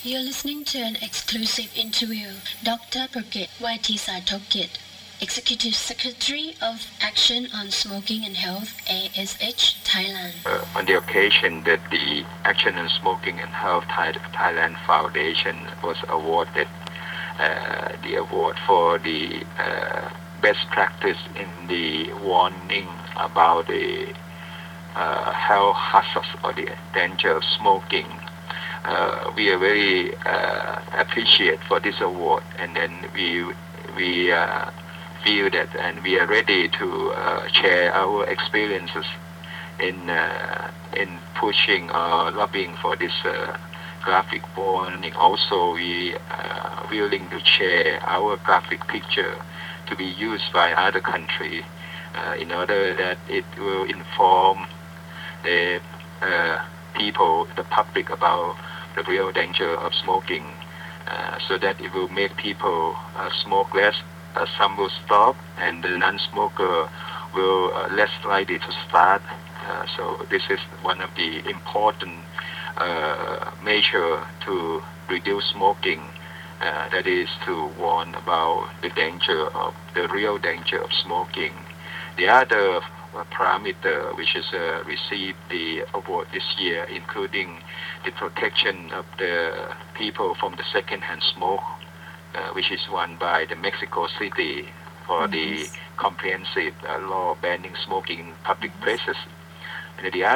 You're listening to an exclusive interview. Dr. Prakit Waitisaitokit, Executive Secretary of Action on Smoking and Health, ASH, Thailand. On the occasion that the Action on Smoking and Health Thailand Foundation was awarded the award for the best practice in the warning about the health hazards or the danger of smoking. We are very appreciate for this award, and then we feel that, and we are ready to share our experiences in pushing or lobbying for this graphic warning. Also, we are willing to share our graphic picture to be used by other countries in order that it will inform the people, the public, about the real danger of smoking, so that it will make people smoke less. Some will stop, and the non-smoker will less likely to start. So this is one of the important measures to reduce smoking. That is to warn about the real danger of smoking. The other parameter which is received the award this year, including the protection of the people from the second-hand smoke, which is won by the Mexico City for the comprehensive law banning smoking in public places. And the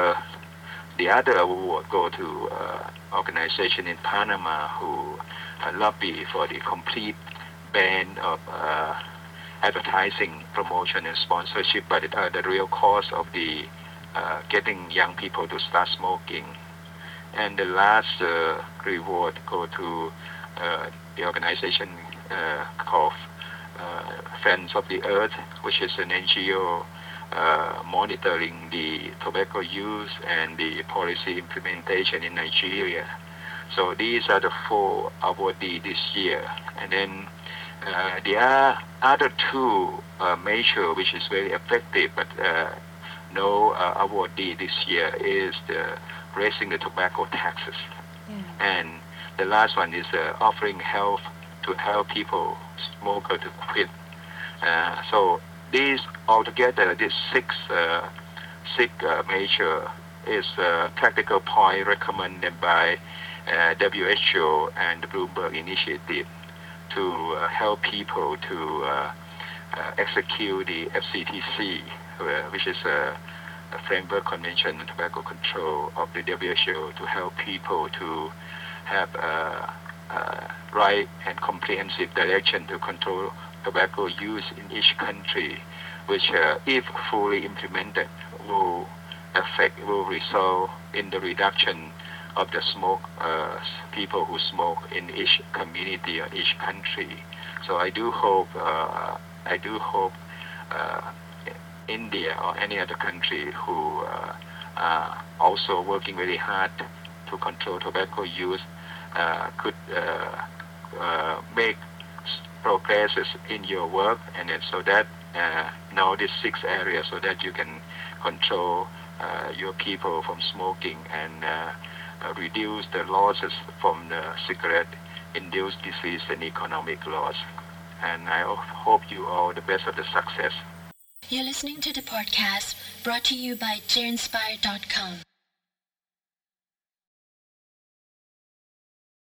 other award go to organization in Panama who lobby for the complete ban of advertising, promotion, and sponsorship, but the real cause of the getting young people to start smoking. And the last reward go to the organization called Friends of the Earth, which is an NGO monitoring the tobacco use and the policy implementation in Nigeria. So these are the 4 awardees this year. And then there are other 2 measures which is very effective, but no awardee this year, is the raising the tobacco taxes. And the last one is offering help to help people, smoker, to quit. So these altogether, this 6 measure is practical point recommended by WHO and the Bloomberg Initiative to help people to execute the FCTC, which is a framework convention on tobacco control of the WHO, to help people to have right and comprehensive direction to control tobacco use in each country, which if fully implemented will result in the reduction of the people who smoke in each community or each country. So I do hope India or any other country who are also working very hard to control tobacco use could make progresses in your work, and then so that know these 6 areas, so that you can control your people from smoking and reduce the losses from the cigarette-induced disease and economic loss. And I hope you all the best of the success. You're listening to the podcast brought to you by JInspire.com.